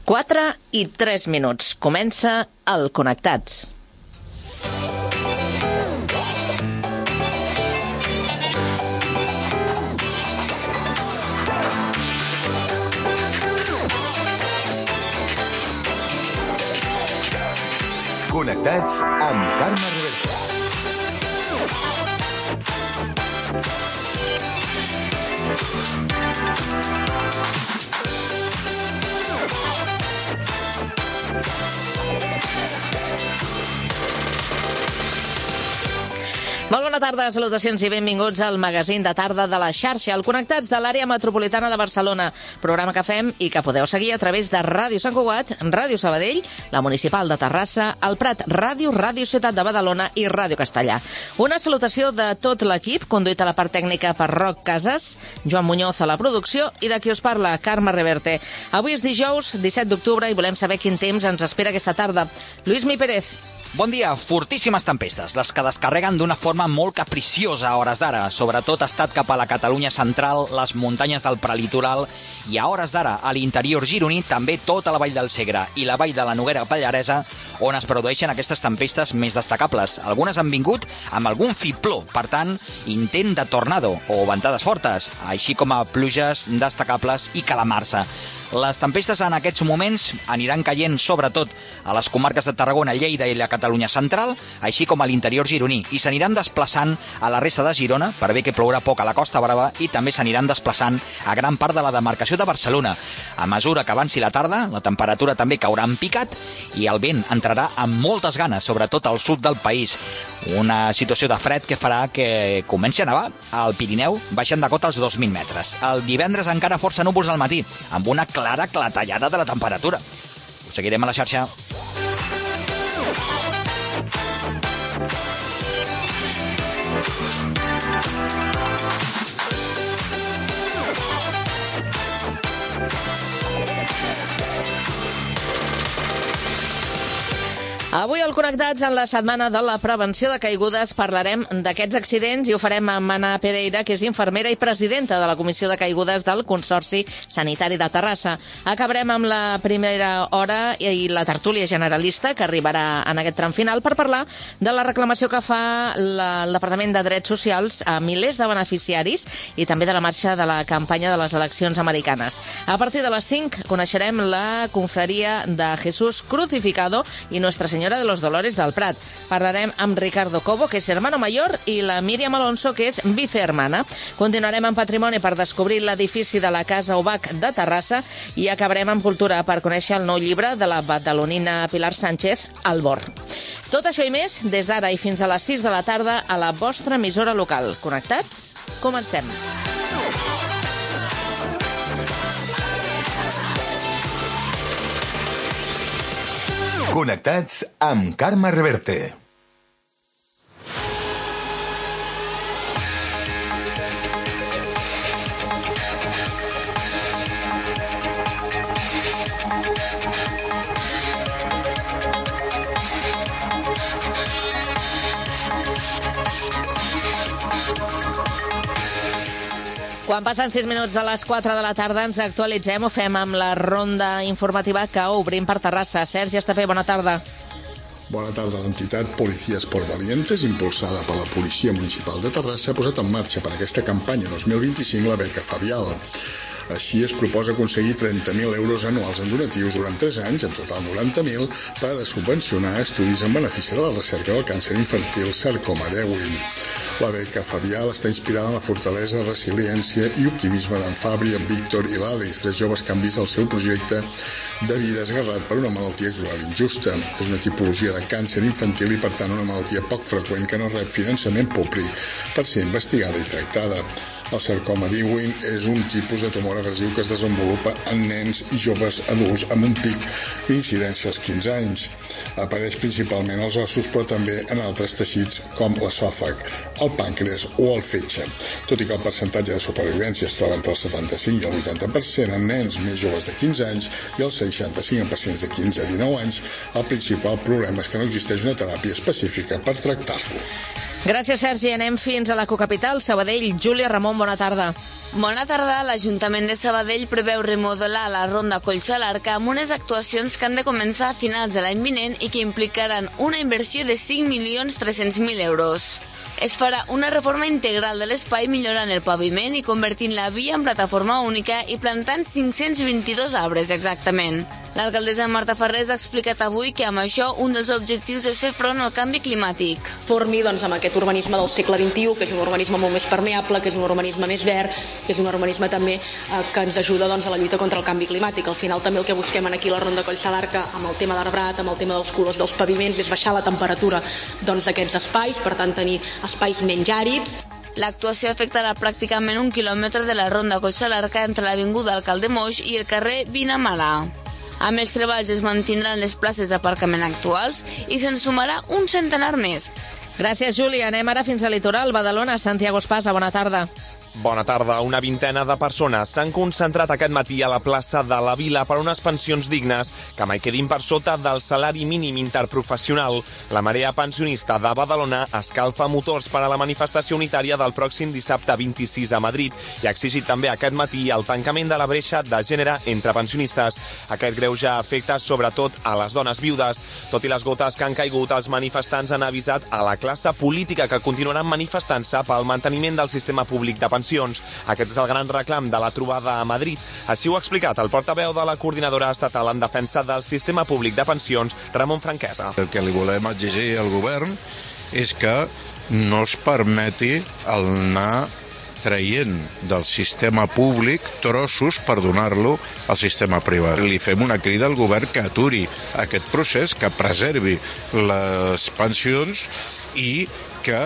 4:03. Comença el Connectats. Connectats amb Carme Reverte. Molt bona tarda, salutacions i benvinguts al magazín de tarda de la xarxa, el Connectats de l'àrea metropolitana de Barcelona, programa que fem i que podeu seguir a través de Ràdio Sant Cugat, Ràdio Sabadell, la Municipal de Terrassa, el Prat Ràdio, Ràdio Ciutat de Badalona i Ràdio Castellà. Una salutació de tot l'equip, conduït a la part tècnica per Roc Casas, Joan Muñoz a la producció i de qui us parla, Carme Reverte. Avui és dijous, 17 d'octubre, i volem saber quin temps ens espera aquesta tarda. Lluís Mi Pérez. Bon dia. Fortíssimes tempestes, les que descarreguen d'una forma molt capriciosa a hores d'ara. Sobretot ha estat cap a la Catalunya central, les muntanyes del prelitoral i a hores d'ara a l'interior gironí, també tota la vall del Segre i la vall de la Noguera Pallaresa, on es produeixen aquestes tempestes més destacables. Algunes han vingut amb algun fibló, per tant, intent de tornado o ventades fortes, així com a pluges destacables i calamarsa. Les tempestes en aquests moments aniran caient sobretot a les comarques de Tarragona, Lleida i la Catalunya central, així com a l'interior gironí, i s'aniran desplaçant a la resta de Girona, per bé que plourà poc a la Costa Brava, i també s'aniran desplaçant a gran part de la demarcació de Barcelona. A mesura que avanci la tarda, la temperatura també caurà en picat i el vent entrarà amb moltes ganes, sobretot al sud del país. Una situació de fred que farà que comenci a nevar al Pirineu, baixant de cota als 2.000 metres. El divendres encara força núvols al matí, amb una clara clatellada de la temperatura. Ho seguirem a la xarxa. Avui al Connectats, en la setmana de la prevenció de caigudes, parlarem d'aquests accidents i ho farem amb Anna Pereira, que és infermera i presidenta de la Comissió de Caigudes del Consorci Sanitari de Terrassa. Acabarem amb la primera hora i la tertúlia generalista, que arribarà en aquest tram final, per parlar de la reclamació que fa el Departament de Drets Socials a milers de beneficiaris i també de la marxa de la campanya de les eleccions americanes. A partir de les 5 coneixerem la confraria de Jesús Crucificado i Nuestra Senyora de los Dolores del Prat. Parlarem amb Ricardo Cobo, que és hermano mayor, i la Míriam Alonso, que és vicehermana. Continuarem amb patrimoni per descobrir l'edifici de la Casa Obac de Terrassa i acabarem amb cultura per conèixer el nou llibre de la badalonina Pilar Sánchez, Albor. Tot això i més des d'ara i fins a les 6 de la tarda a la vostra emissora local. Connectats? Comencem. Connectats amb Carme Reverte. Quan passen 6 minuts de les 4 de la tarda ens actualitzem, ho fem amb la ronda informativa que obrim per Terrassa. Sergi Estapé, bona tarda. Bona tarda. L'entitat Policías por Valientes, impulsada per la Policia Municipal de Terrassa, ha posat en marxa per aquesta campanya 2025 la beca Fabial. Així es proposa aconseguir 30.000 euros anuals en donatius durant 3 anys, en total 90.000, per a subvencionar estudis en benefici de la recerca del càncer infantil sarcoma d'Ewing. La beca Fabial està inspirada en la fortalesa, resiliència i optimisme d'en Fabri, en Víctor i l'Àlex, 3 joves que han vist el seu projecte de vida esgarrat per una malaltia cruel injusta. És una tipologia de càncer infantil i, per tant, una malaltia poc freqüent que no rep finançament públic per ser investigada i tractada. El sarcoma d'Ewing és un tipus de tumor agressiu que es desenvolupa en nens i joves adults amb un pic d'incidència als 15 anys. Apareix principalment als ossos, però també en altres teixits com l'esòfag, el pàncreas o el fetge. Tot i que el percentatge de supervivència es troba entre el 75 i el 80% en nens més joves de 15 anys i el 65 en pacients de 15 a 19 anys, el principal problema és que no existeix una teràpia específica per tractar-lo. Gràcies, Sergi. Anem fins a la cocapital, Sabadell. Júlia Ramon, bona tarda. Bona tarda. L'Ajuntament de Sabadell preveu remodelar la ronda Collsalarca amb unes actuacions que han de començar a finals de l'any vinent i que implicaran una inversió de 5.300.000 euros. Es farà una reforma integral de l'espai millorant el paviment i convertint la via en plataforma única i plantant 522 arbres exactament. L'alcaldessa Marta Farrés ha explicat avui que amb això un dels objectius és fer front al canvi climàtic. Formi amb aquest urbanisme del segle XXI, que és un urbanisme molt més permeable, que és un urbanisme més verd, que és un urbanisme també que ens ajuda a la lluita contra el canvi climàtic. Al final també el que busquem aquí a la Ronda Collsalarca amb el tema d'arbrat, amb el tema dels colors dels paviments, és baixar la temperatura d'aquests espais, per tant tenir espais menys àrids. L'actuació afectarà pràcticament 1 quilòmetre de la Ronda Collsalarca entre l'Avinguda Alcalde Moix i el carrer Vinamala. Amb els treballs es mantindran les places d'aparcament actuals i se'n sumarà un centenar més. Gràcies, Júlia. Anem ara fins al litoral. Badalona, Santiago Espasa, bona tarda. Bona tarda. Una vintena de persones s'han concentrat aquest matí a la plaça de la Vila per unes pensions dignes que mai quedin per sota del salari mínim interprofessional. La marea pensionista de Badalona escalfa motors per a la manifestació unitària del pròxim dissabte 26 a Madrid i ha exigit també aquest matí el tancament de la breixa de gènere entre pensionistes. Aquest greuge afecta sobretot a les dones viudes. Tot i les gotes que han caigut, els manifestants han avisat a la classe política que continuaran manifestant-se pel manteniment del sistema públic de pensions. Aquest és el gran reclam de la trobada a Madrid. Així ho ha explicat el portaveu de la coordinadora estatal en defensa del sistema públic de pensions, Ramon Franquesa. El que li volem exigir al govern és que no es permeti anar traient del sistema públic trossos per donar-lo al sistema privat. Li fem una crida al govern que aturi aquest procés, que preservi les pensions i que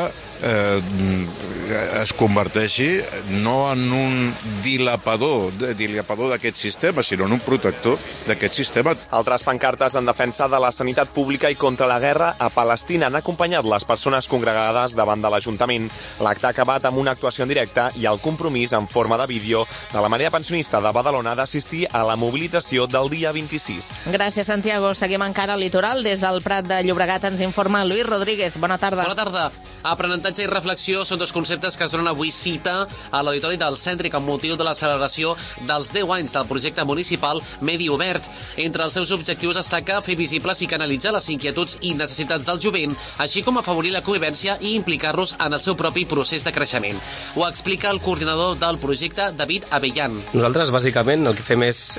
es converteixi no en un dilapador d'aquest sistema, sinó en un protector d'aquest sistema. Altres pancartes en defensa de la sanitat pública i contra la guerra a Palestina han acompanyat les persones congregades davant de l'Ajuntament. L'acte ha acabat amb una actuació en directe i el compromís en forma de vídeo de la marea pensionista de Badalona d'assistir a la mobilització del dia 26. Gràcies, Santiago. Seguim encara al litoral. Des del Prat de Llobregat ens informa Lluís Rodríguez. Bona tarda. Bona tarda. Aprenentatge i reflexió són dos conceptes que es donen avui cita a l'auditori del Cèntric amb motiu de la celebració dels 10 anys del projecte municipal Medi Obert. Entre els seus objectius destaca fer visibles i canalitzar les inquietuds i necessitats del jovent, així com afavorir la convivència i implicar-los en el seu propi procés de creixement. Ho explica el coordinador del projecte, David Abellan. Nosaltres, bàsicament, el que fem és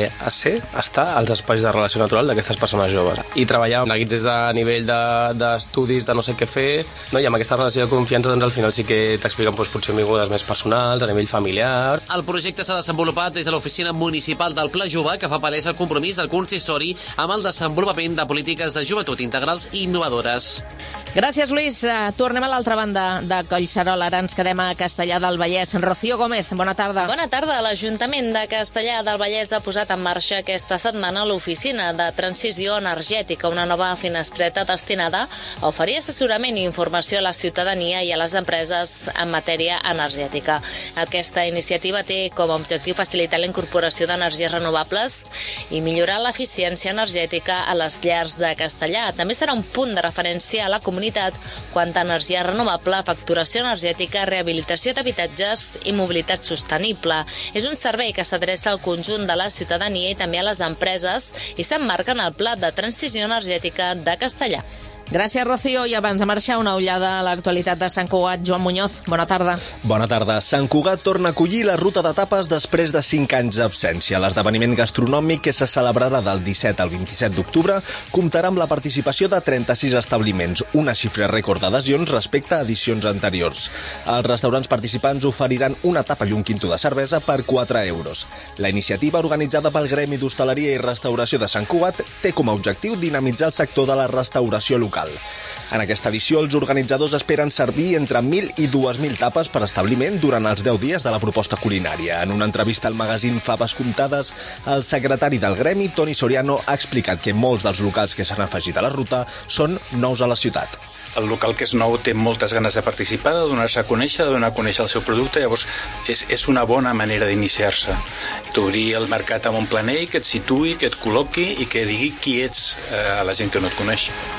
estar als espais de relació natural d'aquestes persones joves i treballar neguits des de nivell d'estudis, de no sé què fer, no? I amb aquesta relació de confiança, doncs, al final sí que t'expliquen potser vingudes més personals, a nivell familiar. El projecte s'ha desenvolupat des de l'Oficina Municipal del Pla Jove, que fa palès el compromís del consistori amb el desenvolupament de polítiques de joventut integrals i innovadores. Gràcies, Lluís. Tornem a l'altra banda de Collserola. Ara ens quedem a Castellar del Vallès. Rocío Gómez, bona tarda. Bona tarda. L'Ajuntament de Castellar del Vallès ha posat en marxa aquesta setmana l'Oficina de Transició Energètica, una nova finestreta destinada a oferir assessorament i informació a la ciutadania i a les empreses en matèria energètica. Aquesta iniciativa té com a objectiu facilitar la incorporació d'energies renovables i millorar l'eficiència energètica a les llars de Castellar. També serà un punt de referència a la comunitat quant a energia renovable, facturació energètica, rehabilitació d'habitatges i mobilitat sostenible. És un servei que s'adreça al conjunt de la ciutadania i també a les empreses i s'emmarca en el Pla de Transició Energètica de Castellar. Gràcies, Rocío. I abans de marxar, una ullada a l'actualitat de Sant Cugat. Joan Muñoz, bona tarda. Bona tarda. Sant Cugat torna a acollir la ruta de tapes després de 5 anys d'absència. L'esdeveniment gastronòmic, que se celebrarà del 17 al 27 d'octubre, comptarà amb la participació de 36 establiments, una xifra rècord d'adhesions respecte a edicions anteriors. Els restaurants participants oferiran una tapa i un quinto de cervesa per 4 euros. La iniciativa, organitzada pel Gremi d'Hostaleria i Restauració de Sant Cugat, té com a objectiu dinamitzar el sector de la restauració local. En aquesta edició, els organitzadors esperen servir entre 1.000 i 2.000 tapes per establiment durant els 10 dies de la proposta culinària. En una entrevista al magazín Faves Comptades, el secretari del Gremi, Toni Soriano, ha explicat que molts dels locals que s'han afegit a la ruta són nous a la ciutat. El local que és nou té moltes ganes de participar, de donar-se a conèixer, de donar a conèixer el seu producte, llavors és una bona manera d'iniciar-se. T'obrir el mercat amb un planell que et situï, que et col·loqui i que digui qui ets a la gent que no et coneix. El retorn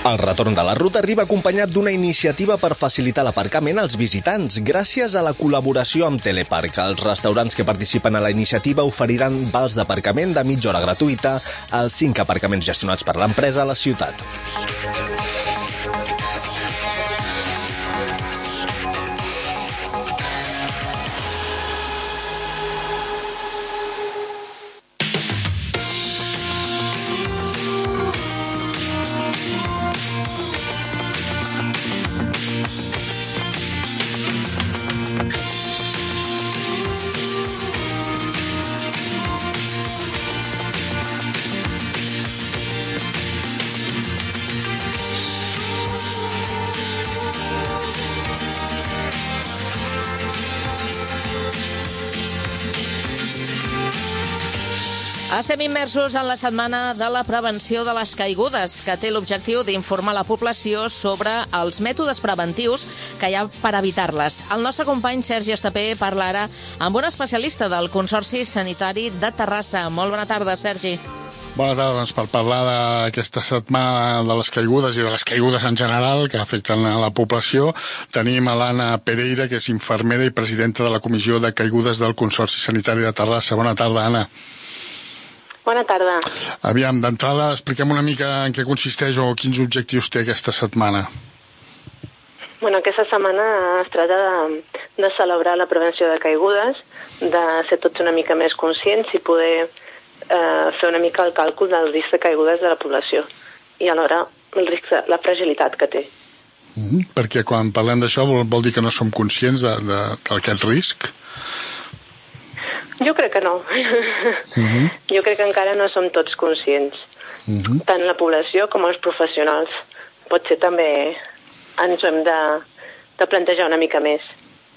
retorn de la ruta arriba acompanyat d'una iniciativa per facilitar l'aparcament als visitants. Gràcies a la col·laboració amb Teleparc, els restaurants que participen a la iniciativa oferiran vals d'aparcament de mitja hora gratuïta als 5 aparcaments gestionats per l'empresa a la ciutat. Estem immersos en la setmana de la prevenció de les caigudes, que té l'objectiu d'informar la població sobre els mètodes preventius que hi ha per evitar-les. El nostre company Sergi Estapé parla ara amb un especialista del Consorci Sanitari de Terrassa. Molt bona tarda, Sergi. Bona tarda, doncs per parlar d'aquesta setmana de les caigudes i de les caigudes en general que afecten a la població, tenim a l'Anna Pereira, que és infermera i presidenta de la Comissió de Caigudes del Consorci Sanitari de Terrassa. Bona tarda, Anna. Bona tarda. Aviam, d'entrada, expliquem una mica en què consisteix o quins objectius té aquesta setmana. Bueno, aquesta setmana es tracta de celebrar la prevenció de caigudes, de ser tots una mica més conscients i poder fer una mica el càlcul del risc de caigudes de la població i alhora el risc, la fragilitat que té. Perquè quan parlem d'això vol dir que no som conscients d'aquest risc? Jo crec que no. Jo crec que encara no som tots conscients. Tant la població com els professionals. Potser també ens ho hem de plantejar una mica més.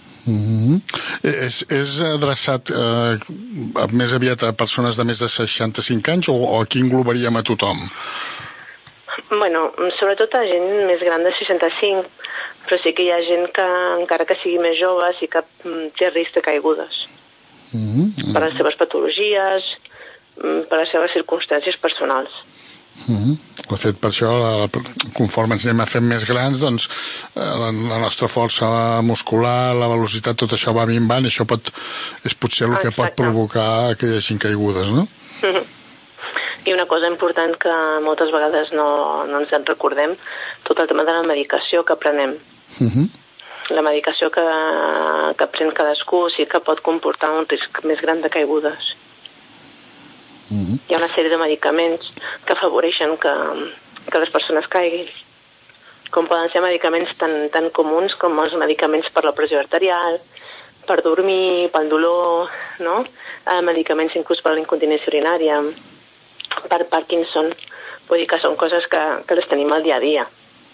És adreçat més aviat a persones de més de 65 anys o aquí englobaríem a tothom? Bueno, sobretot a gent més gran de 65, però sí que hi ha gent que, encara que sigui més jove, sí que té risc de caigudes. Per les seves patologies, per les seves circumstàncies personals. De fet, per això, conforme ens anem a fer més grans, doncs la nostra força muscular, la velocitat, tot això va minvant i això és potser el que pot provocar que hi hagin caigudes, no? I una cosa important que moltes vegades no ens en recordem, tot el tema de la medicació que prenem. La medicació que pren cadascú sí que pot comportar un risc més gran de caigudes. Hi ha una sèrie de medicaments que afavoreixen que les persones caiguin, com poden ser medicaments tan comuns com els medicaments per la pressió arterial, per dormir, pel dolor, no? Medicaments inclús per la incontinència urinària, per Parkinson. Vull dir que són coses que les tenim al dia a dia.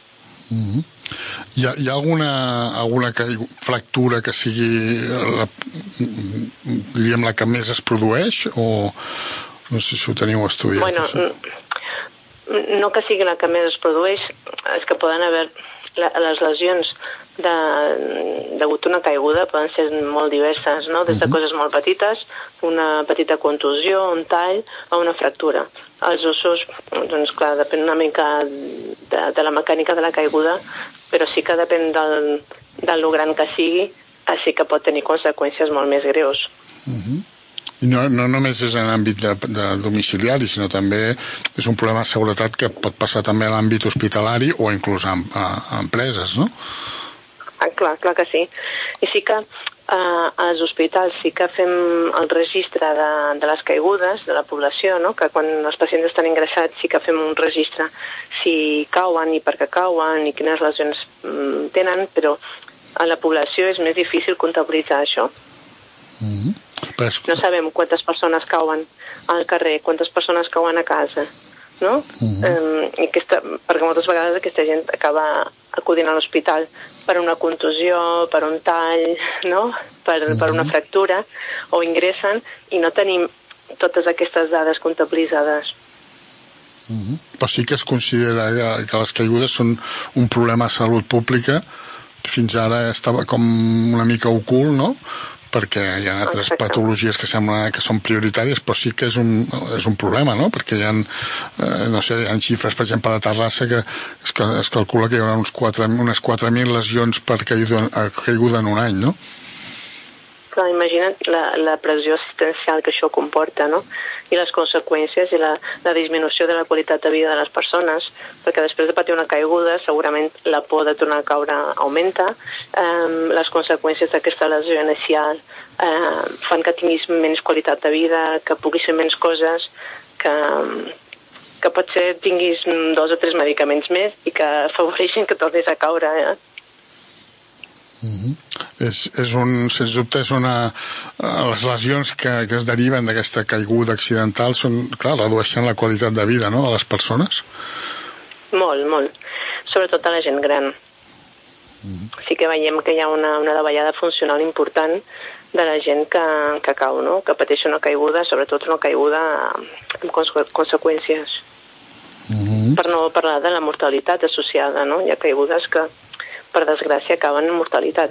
Hi ha alguna fractura que sigui la que més es produeix o no sé si ho teniu estudiat? Bueno, no que sigui la que més es produeix, és que poden haver les lesions degut a una caiguda poden ser molt diverses, no? Des de coses molt petites, una petita contusió, un tall o una fractura. Els ossos, doncs clar, depèn una mica de la mecànica de la caiguda, però sí que depèn del gran que sigui, així que pot tenir conseqüències molt més greus. I no només és en l'àmbit de domiciliari, sinó també és un problema de seguretat que pot passar també a l'àmbit hospitalari o inclús a empreses, no? Clar que sí. I sí que als hospitals sí que fem el registre de les caigudes de la població, no? Que quan els pacients estan ingressats sí que fem un registre si cauen i per què cauen i quines lesions tenen, però a la població és més difícil comptabilitzar això. No sabem quantes persones cauen al carrer, quantes persones cauen a casa, no? Perquè moltes vegades aquesta gent acaba acudint a l'hospital per una contusió, per un tall, no? Per una fractura, o ingressen i no tenim totes aquestes dades comptabilitzades. Però sí que es considera que les caigudes són un problema de salut pública. Fins ara estava com una mica ocult, no? perquè hi ha altres patologies que sembla que són prioritàries, però sí que és un problema, no? Perquè hi ha, no sé, hi ha xifres, per exemple, de Terrassa, que es calcula que hi haurà unes 4.000 lesions per caiguda en un any, no? Clar, imagina't la pressió assistencial que això comporta, no? I les conseqüències i la disminució de la qualitat de vida de les persones, perquè després de patir una caiguda segurament la por de tornar a caure augmenta, les conseqüències d'aquesta lesió inicial fan que tinguis menys qualitat de vida, que puguis fer menys coses, que potser tinguis 2 o 3 medicaments més i que afavoreixin que tornis a caure, Sens dubte les lesions que es deriven d'aquesta caiguda accidental redueixen la qualitat de vida, no?, de les persones. Molt, sobretot a la gent gran. Sí que veiem que hi ha una davallada funcional important de la gent que cau, no?, que pateix una caiguda, sobretot una caiguda amb conseqüències. Per no parlar de la mortalitat associada, no? Hi ha caigudes que per desgràcia acaben en mortalitat.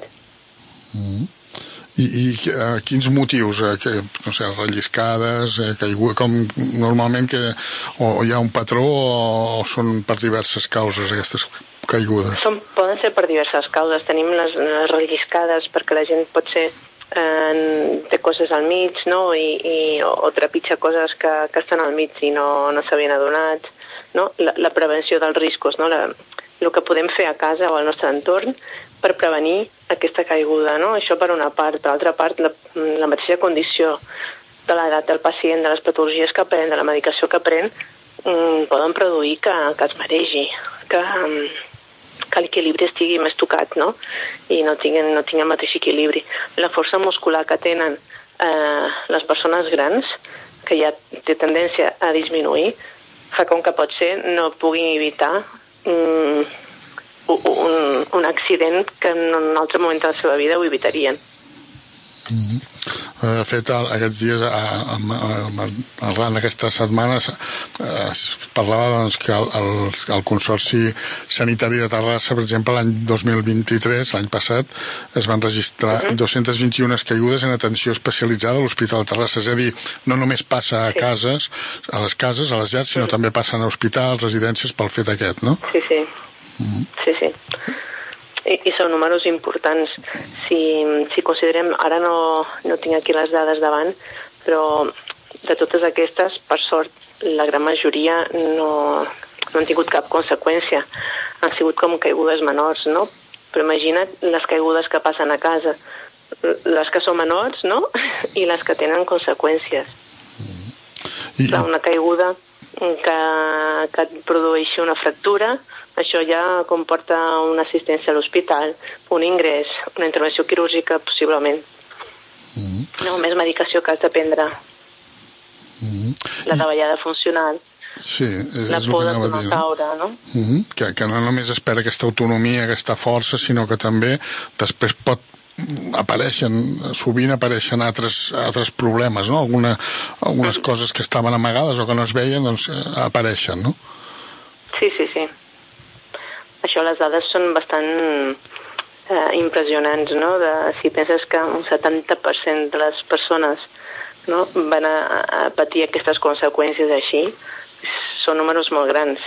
I quins motius? No sé, relliscades, com normalment o hi ha un patró o són per diverses causes aquestes caigudes? Poden ser per diverses causes. Tenim les relliscades perquè la gent potser té coses al mig, no? O trepitja coses que estan al mig i no s'havien adonat, no? La prevenció dels riscos, no? El que podem fer a casa o al nostre entorn per prevenir aquesta caiguda, no? Això per una part. Per l'altra part, la mateixa condició de l'edat del pacient, de les patologies que pren, de la medicació que pren, poden produir que es maregi, que l'equilibri estigui més tocat, no? I no tinguin el mateix equilibri. La força muscular que tenen les persones grans, que ja té tendència a disminuir, fa com que potser no puguin evitar un accident que en un altre moment de la seva vida ho evitarien. De fet, aquests dies, arran d'aquestes setmanes, es parlava que el Consorci Sanitari de Terrassa, per exemple, l'any 2023, l'any passat, es van registrar 221 caigudes en atenció especialitzada a l'Hospital de Terrassa. És a dir, no només passa a les cases, a les llars, sinó també passen a hospitals, residències, pel fet aquest, no? Sí. I són números importants. Si considerem, ara no tinc aquí les dades davant, però de totes aquestes, per sort, la gran majoria no han tingut cap conseqüència. Han sigut com caigudes menors, no? Però imagina't les caigudes que passen a casa, les que són menors, no? I les que tenen conseqüències. Una caiguda que et produeixi una fractura, això ja comporta una assistència a l'hospital, un ingrés, una intervenció quirúrgica, possiblement. No, més medicació que has de prendre. La davallada funcional. Sí, la por de tornar a caure, no? Que no només espera aquesta autonomia, aquesta força, sinó que també després sovint apareixen altres problemes, no? Algunes coses que estaven amagades o que no es veien, doncs apareixen, no? Sí. Això, les dades són bastant impressionants, no? Si penses que un 70% de les persones, no, van a patir aquestes conseqüències així, són números molt grans.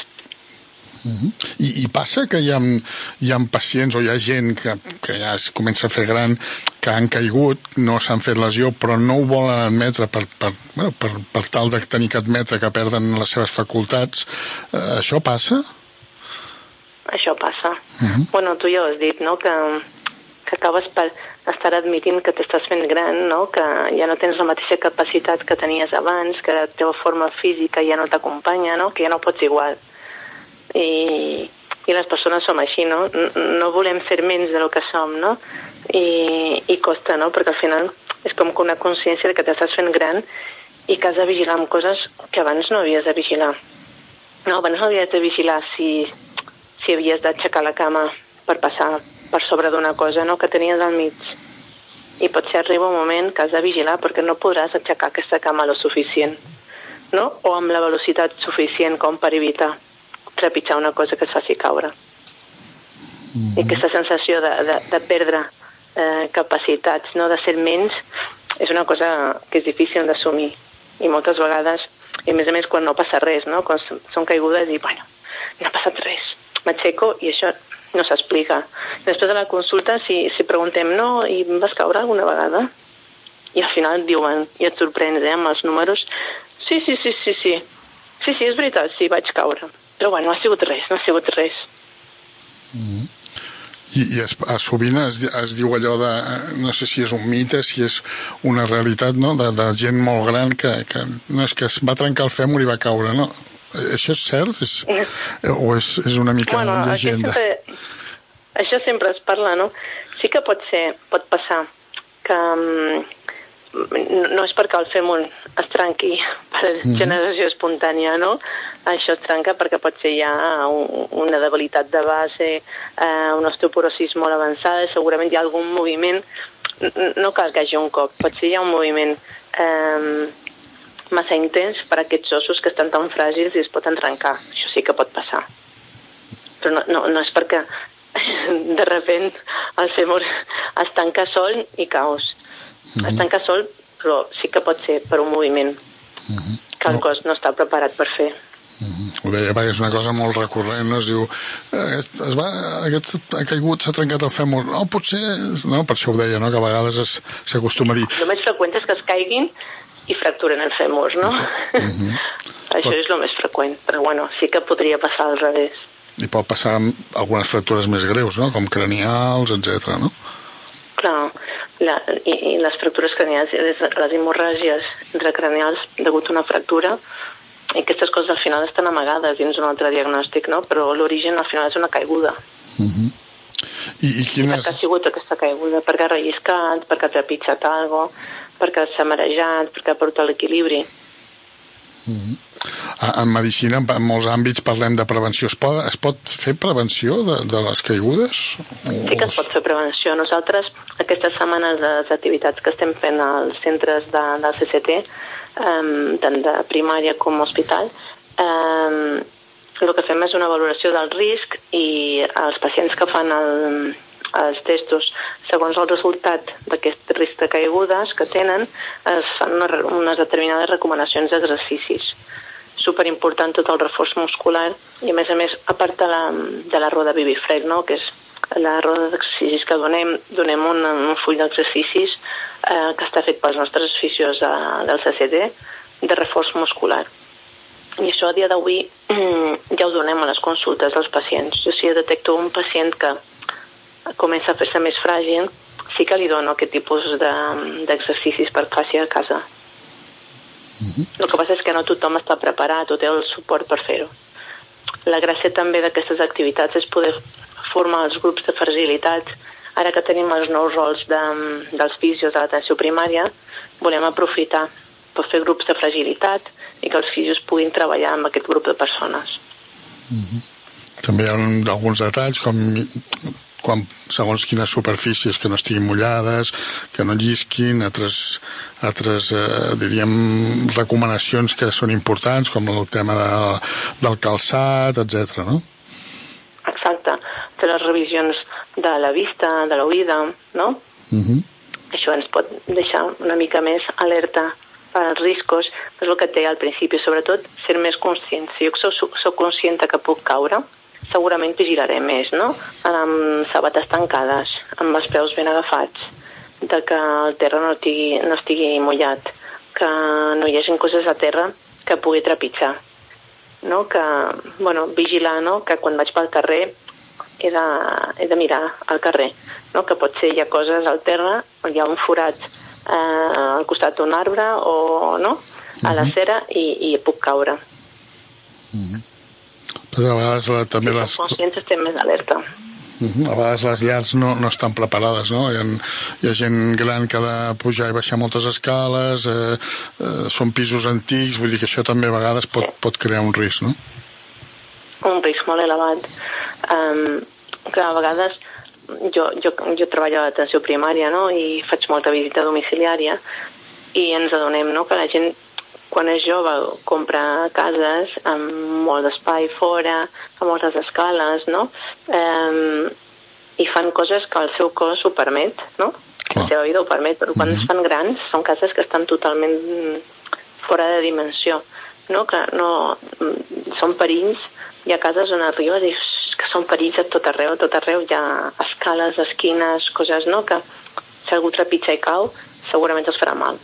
I passa que hi ha pacients o hi ha gent que ja es comença a fer gran, que han caigut, no s'han fet lesió, però no ho volen admetre per tal de tenir que admetre que perden les seves facultats. Això passa? Això passa. Bueno, tu ja ho has dit, no?, que acabes per estar admitint que t'estàs fent gran, no?, que ja no tens la mateixa capacitat que tenies abans, que la teva forma física ja no t'acompanya, no?, que ja no pots igual. I les persones som així, no? No volem ser menys del que som, no? I costa, no? Perquè al final és com que una consciència que t'estàs fent gran i que has de vigilar amb coses que abans no havies de vigilar. No, abans no havies de vigilar si havies d'aixecar la cama per passar per sobre d'una cosa, no?, que tenies al mig. I potser arriba un moment que has de vigilar perquè no podràs aixecar aquesta cama lo suficient, no? O amb la velocitat suficient com per evitar trepitjar una cosa que es faci caure. I aquesta sensació de perdre capacitats, no? De ser menys, és una cosa que és difícil d'assumir. I moltes vegades, i a més quan no passa res, no? Quan són caigudes i, bueno, no ha passat res, m'aixeco i això no s'explica. Després de la consulta, si preguntem, no, i vas caure alguna vegada? I al final diuen, i et sorprens, amb els números, sí, és veritat, sí, vaig caure. Però bueno, no ha sigut res. I sovint es diu allò de, no sé si és un mite, si és una realitat, no?, de gent molt gran que no és que es va trencar el fèmur i va caure, no? Això és cert? O és una mica llegenda? Això sempre es parla, no? Sí que pot passar que no és perquè el fèmur es trenqui per generació espontània, no? Això es trenca perquè potser hi ha una debilitat de base, una osteoporosis molt avançada, segurament hi ha algun moviment, no cal que hi hagi un cop, potser hi ha un moviment massa intens per a aquests ossos que estan tan fràgils i es poden trencar. Això sí que pot passar. Però no és perquè de repent el fèmur es tanca sol i caus. Es tanca sol, però sí que pot ser per un moviment que el cos no està preparat per fer. Ho deia perquè és una cosa molt recurrent, no? Es diu, ha caigut, s'ha trencat el fèmur. No, potser... No, per això ho deia, no? Que a vegades s'acostuma a dir... El més freqüent és que es caiguin i fracturen el fèmur, no? Això és el més freqüent, però bueno, sí que podria passar al revés. I pot passar algunes fractures més greus, no? Com cranials, etc., no? Clar, i les fractures cranials, les hemorràgies intracranials degut a una fractura, i aquestes coses al final estan amagades dins un altre diagnòstic, no? Però l'origen al final és una caiguda. I per què ha sigut aquesta caiguda? Perquè ha relliscat, perquè ha trepitjat alguna cosa, perquè s'ha marejat, perquè ha perdut l'equilibri. En medicina, en molts àmbits, parlem de prevenció. Es pot fer prevenció de les caigudes? Sí que es pot fer prevenció. Nosaltres, aquestes setmanes de les activitats que estem fent als centres del CCT, tant de primària com hospital, el que fem és una valoració del risc i els pacients que fan els testos, segons el resultat d'aquest risc de caigudes que tenen, es fan unes determinades recomanacions d'exercicis. Superimportant tot el reforç muscular i, a més, a part de la roda Vivifrec, no? Que és la roda d'exercicis que donem un full d'exercicis que està fet pels nostres fisios del CCT de reforç muscular. I això a dia d'avui ja ho donem a les consultes dels pacients. Jo, si detecto un pacient que comença a fer-se més fràgil, sí que li dono aquest tipus d'exercicis per faci a casa. El que passa és que no tothom està preparat o té el suport per fer-ho. La gràcia també d'aquestes activitats és poder formar els grups de fragilitat. Ara que tenim els nous rols dels fisios de l'atenció primària, volem aprofitar per fer grups de fragilitat i que els fisios puguin treballar amb aquest grup de persones. També hi ha alguns detalls com segons quines superfícies que no estiguin mullades, que no llisquin, altres diríem, recomanacions que són importants, com el tema del calçat, etc., no? Exacte. De les revisions de la vista, de l'oïda, no? Això ens pot deixar una mica més alerta per als riscos, és el que et deia al principi, sobretot ser més conscient. Si jo soc conscient que puc caure, segurament vigilaré més, no? Amb sabates tancades, amb els peus ben agafats, de que el terra no estigui mullat, que no hi hagi coses a terra que pugui trepitjar, no? Que, vigilar, no? Que quan vaig pel carrer he de mirar al carrer, no? Que potser hi ha coses al terra, hi ha un forat al costat d'un arbre o no? A l'acera i puc caure. Però a vegades també les conscients estem més alerta. A vegades les llars no estan preparades, no? Hi ha gent gran que ha de pujar i baixar moltes escales, són pisos antics, vull dir que això també a vegades pot crear un risc, no? Un risc molt elevat. Que a vegades jo treballo a l'atenció primària, no? I faig molta visita domiciliària i ens adonem, no? Que la gent quan és jove compra cases amb molt d'espai fora, amb moltes escales, no? i fan coses que el seu cos ho permet, no? La seva vida ho permet, però quan es fan grans són cases que estan totalment fora de dimensió, no? Que no són perills, hi ha cases on arribes i que són perills a tot arreu, hi ha escales, esquines, coses, no? Que si algú trepitja i cau, segurament es farà mal.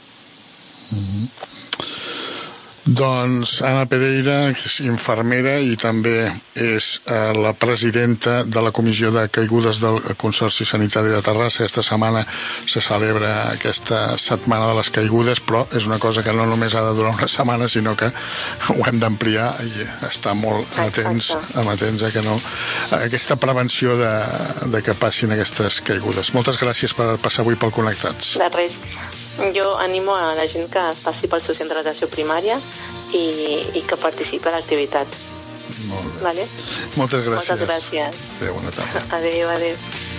Doncs Anna Pereira, que és infermera i també és la presidenta de la Comissió de Caigudes del Consorci Sanitari de Terrassa. Aquesta setmana se celebra aquesta Setmana de les Caigudes, però és una cosa que no només ha de durar una setmana, sinó que ho hem d'ampliar i estar molt atents a que no, a aquesta prevenció de que passin aquestes caigudes. Moltes gràcies per passar avui pel Connectats. De res. Jo animo a la gent que passi pel seu centre d'atenció primària i que participi a l'activitat. Molt bé. Vale? Moltes gràcies. Moltes gràcies. Adéu, bona tarda. Adéu, adéu.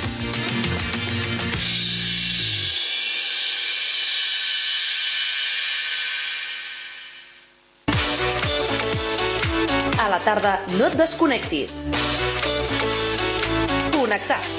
A la tarda no et desconnectis. Connectats.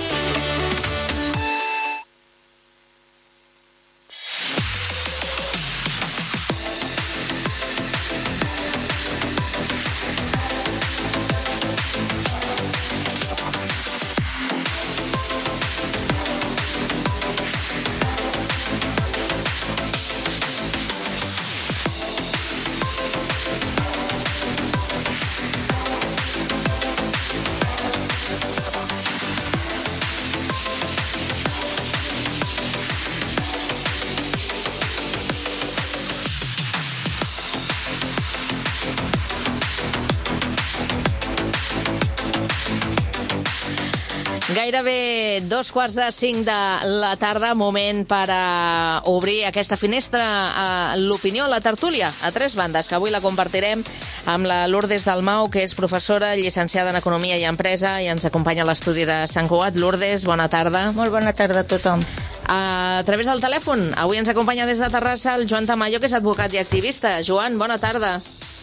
Gairebé 2:45 de la tarda, moment per obrir aquesta finestra a l'opinió, a la tertúlia, a tres bandes, que avui la compartirem amb la Lourdes Dalmau, que és professora, llicenciada en Economia i Empresa, i ens acompanya a l'estudi de Sant Cugat. Lourdes, bona tarda. Molt bona tarda a tothom. A través del telèfon, avui ens acompanya des de Terrassa el Joan Tamayo, que és advocat i activista. Joan, bona tarda.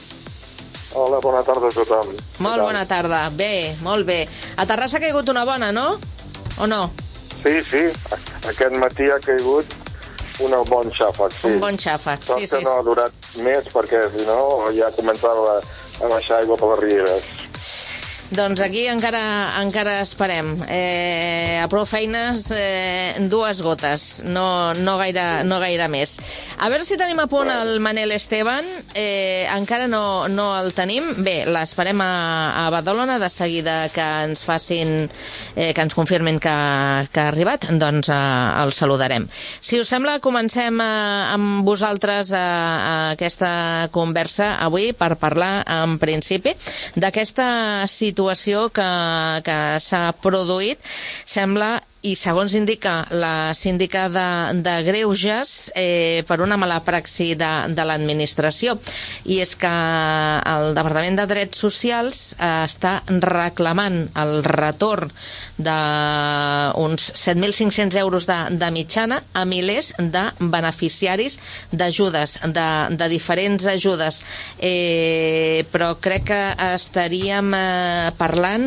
Hola, bona tarda a tothom. Molt bona tarda. Bé, molt bé. A Terrassa ha caigut una bona, no? O no? Sí. Aquest matí ha caigut un bon xàfec, sí. Un bon xàfec, sí. Sort que no ha durat més, perquè si no ja començava a baixar aigua per les rieres. Doncs aquí encara esperem. A prou feines, 2 gotes, no gaire més. A veure si tenim a punt el Manel Esteban. Encara no el tenim. Bé, l'esperem a Badalona. De seguida que ens facin, que ens confirmin que ha arribat, doncs el saludarem. Si us sembla, comencem amb vosaltres aquesta conversa avui per parlar, en principi, d'aquesta situació que s'ha produït. Sembla, i segons indica la síndica de Greuges, per una mala praxi de l'administració. I és que el Departament de Drets Socials està reclamant el retorn d'uns 7.500 euros de mitjana a milers de beneficiaris d'ajudes, de diferents ajudes. Però crec que estaríem parlant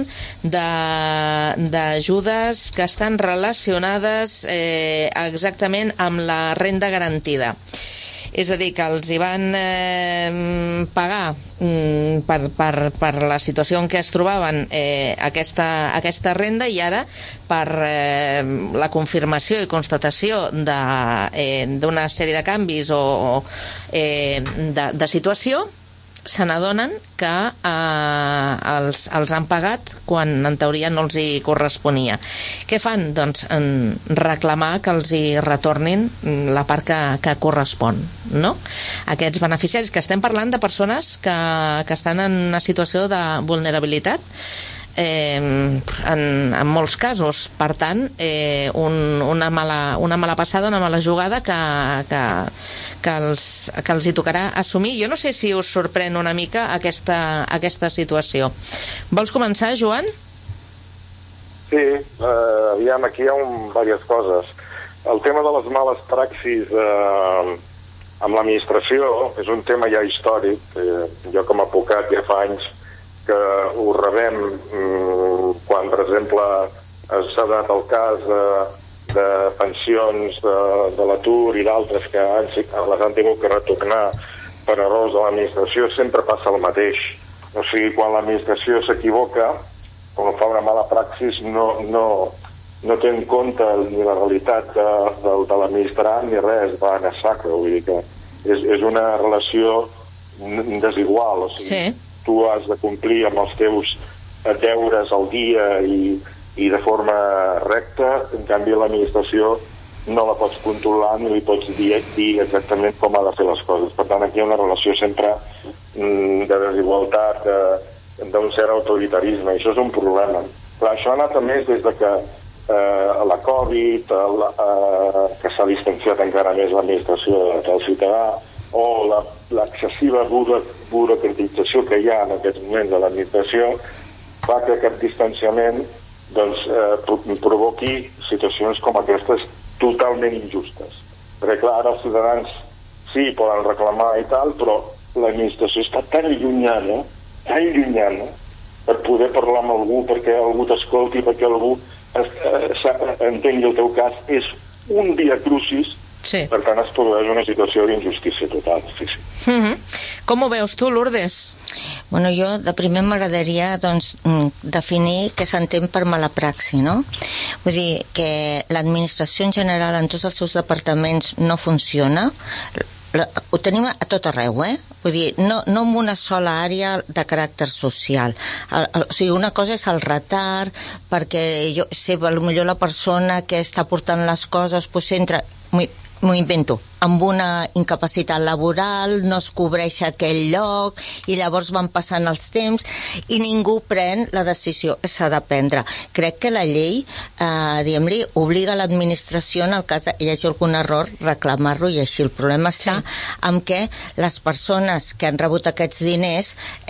d'ajudes que estan relacionades exactament amb la renda garantida. És a dir, que els hi van pagar per la situació en què es trobaven aquesta renda, i ara per la confirmació i constatació d'una sèrie de canvis o de situació, se n'adonen que els han pagat quan en teoria no els hi corresponia. Què fan? Doncs reclamar que els hi retornin la part que correspon, no? Aquests beneficiaris, que estem parlant de persones que estan en una situació de vulnerabilitat, en molts casos. Per tant, una mala passada, una mala jugada que els hi tocarà assumir. Jo no sé si us sorprèn una mica aquesta situació. Vols començar, Joan? Sí, aviam, aquí hi ha diverses coses. El tema de les males praxis amb l'administració és un tema ja històric. Jo com a advocat ja fa anys que ho rebem quan, per exemple, s'ha donat el cas de pensions de l'atur i d'altres que les han tingut que retornar per errors de l'administració, sempre passa el mateix. O sigui, quan l'administració s'equivoca, quan fa una mala praxis, no té en compte ni la realitat de l'administrat ni res, va anar sacre. Vull dir que és una relació desigual. O sigui, tu has de complir amb els teus deures al dia i de forma recta, en canvi l'administració no la pots controlar ni li pots dir exactament com ha de fer les coses. Per tant, aquí hi ha una relació sempre de desigualtat, d'un cert autoritarisme, i això és un problema. Clar, això ha anat a més des de que la Covid, que s'ha distanciat encara més l'administració del ciutadà, o l'excessiva burocratització que hi ha en aquests moments de l'administració, fa que aquest distanciament provoqui situacions com aquestes totalment injustes. Perquè, clar, ara els ciutadans sí poden reclamar i tal, però l'administració està tan llunyana, per poder parlar amb algú, perquè algú t'escolti, perquè algú entengui el teu cas. És un viacrucis, per tant es produeix una situació d'injustícia total. Com ho veus tu, Lourdes? Bueno, jo de primer m'agradaria definir què s'entén per mala praxi, no? Vull dir que l'administració en general en tots els seus departaments no funciona. Ho tenim a tot arreu, Vull dir, no en una sola àrea de caràcter social. O sigui, una cosa és el retard, perquè jo sé, potser la persona que està portant les coses entra... M'ho invento, amb una incapacitat laboral, no es cobreix aquell lloc i llavors van passant els temps i ningú pren la decisió que s'ha de prendre. Crec que la llei, diguem-li, obliga l'administració, en el cas que hi hagi algun error, reclamar-lo i així. El problema està en què les persones que han rebut aquests diners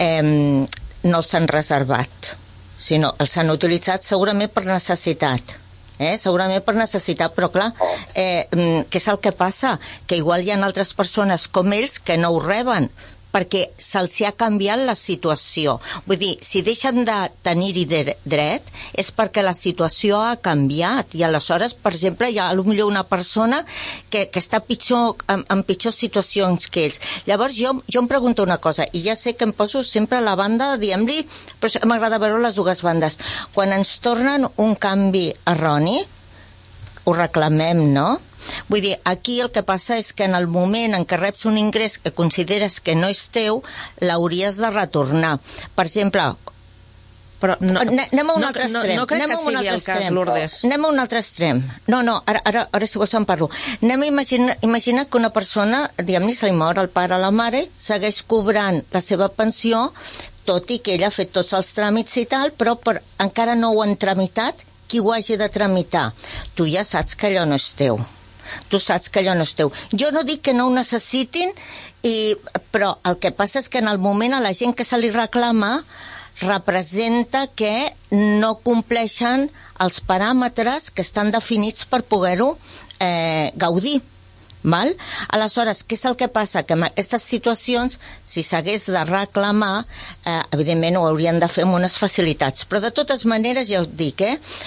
no els han reservat, sinó els han utilitzat segurament per necessitat. Segurament per necessitat, però clar, què és el que passa? Que igual hi ha altres persones com ells que no ho reben, perquè se'ls ha canviat la situació. Vull dir, si deixen de tenir-hi dret és perquè la situació ha canviat i aleshores, per exemple, hi ha potser una persona que està en pitjors situacions que ells. Llavors jo em pregunto una cosa, i ja sé que em poso sempre a la banda, diguem-li, però m'agrada veure les dues bandes. Quan ens tornen un canvi erroni, ho reclamem, no? Vull dir, aquí el que passa és que en el moment en què reps un ingrés que consideres que no és teu, l'hauries de retornar. Per exemple, però anem a un altre extrem. No crec que sigui el cas, Lourdes. Anem a un altre extrem. No, ara si vols en parlo. Anem a imaginar que una persona, diguem-ne, se li mor el pare o la mare, segueix cobrant la seva pensió, tot i que ella ha fet tots els tràmits i tal, però encara no ho han tramitat, qui ho hagi de tramitar. Tu ja saps que allò no és teu. Tu saps que allò no és teu. Jo no dic que no ho necessitin, però el que passa és que en el moment a la gent que se li reclama representa que no compleixen els paràmetres que estan definits per poder-ho gaudir. Val? Aleshores, què és el que passa? Que en aquestes situacions, si s'hagués de reclamar, evidentment ho haurien de fer amb unes facilitats. Però de totes maneres, ja us dic,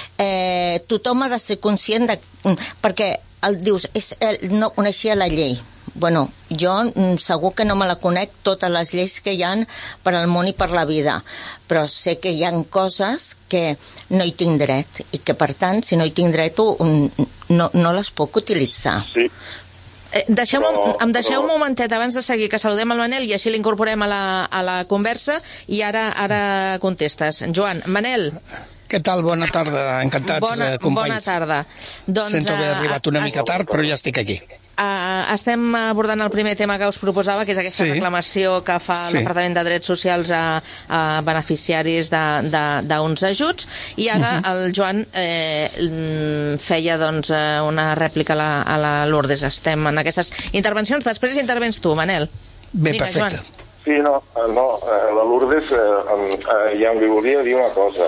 tothom ha de ser conscient perquè dius, no coneixia la llei. Bueno, jo segur que no me la conec totes les lleis que hi ha per al món i per la vida, però sé que hi ha coses que no hi tinc dret i que, per tant, si no hi tinc dret, no les puc utilitzar. Sí. Em deixeu un momentet abans de seguir, que saludem el Manel i així l'incorporem a la conversa i ara contestes. Joan, Manel. Què tal? Bona tarda, encantats, companys. Bona tarda. Sento haver arribat una mica tard, però ja estic aquí. Estem abordant el primer tema que us proposava, que és aquesta reclamació que fa l'Apartament de Drets Socials a beneficiaris d'uns ajuts, i ara el Joan feia una rèplica a la Lourdes. Estem en aquestes intervencions. Després intervens tu, Manel. Bé, perfecte. Sí, la Lourdes ja em volia dir una cosa.